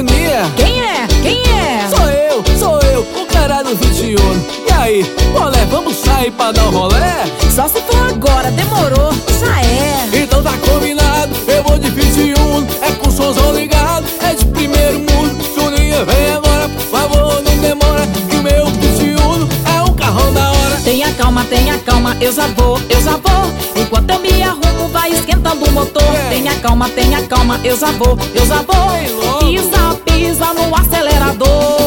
Juninha. Quem é? Quem é? Sou eu, o cara do 21. E aí, rolê, vamos sair pra dar um rolé? Só se for agora, demorou, já é. Então tá combinado, eu vou de 21. É com o somzão ligado, é de primeiro mundo. Juninha, vem agora, por favor, não demora, que o meu 21 é um carrão da hora. Tenha calma, eu já vou. Enquanto eu me arrumo, vai esquentando o motor. Tenha calma, eu já vou. Pisa no acelerador.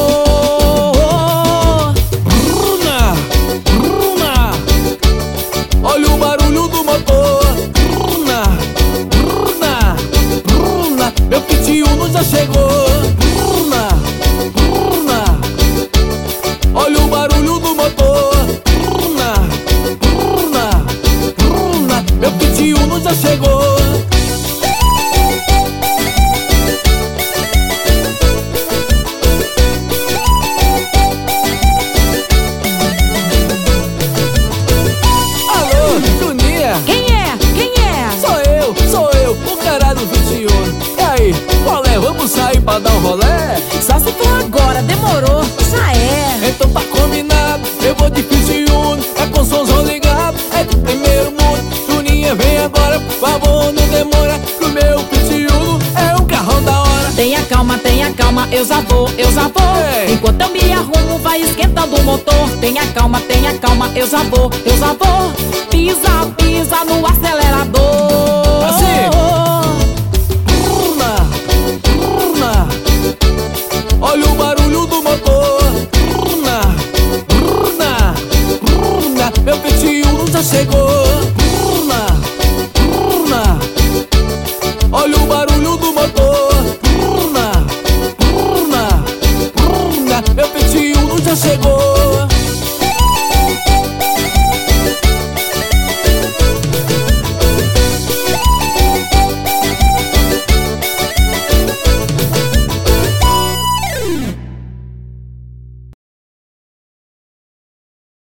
Bruna, bruna, olha o barulho do motor. Bruna, bruna, bruna, meu 21 já chegou. Bruna, bruna, olha o barulho do motor. Bruna, bruna, bruna, meu 21 já chegou. Quem é? Quem é? Sou eu, o cara do 21. E aí, qual é? Vamos sair pra dar um rolé? Só se for agora, demorou, já é. Então tá combinado, eu vou de 21. É com somzão ligado, é do primeiro mundo. Juninha, vem agora, por favor, não demora, que o meu 21 é um carrão da hora. Tenha calma, eu já vou. Enquanto eu me arrumo, vai esquentando o motor. Tenha calma, eu já vou. Pisa no acelerador. Assim. Bruna, bruna, olha o barulho do motor. Bruna, bruna, bruna, meu 21 já chegou. Bruna, bruna, olha o barulho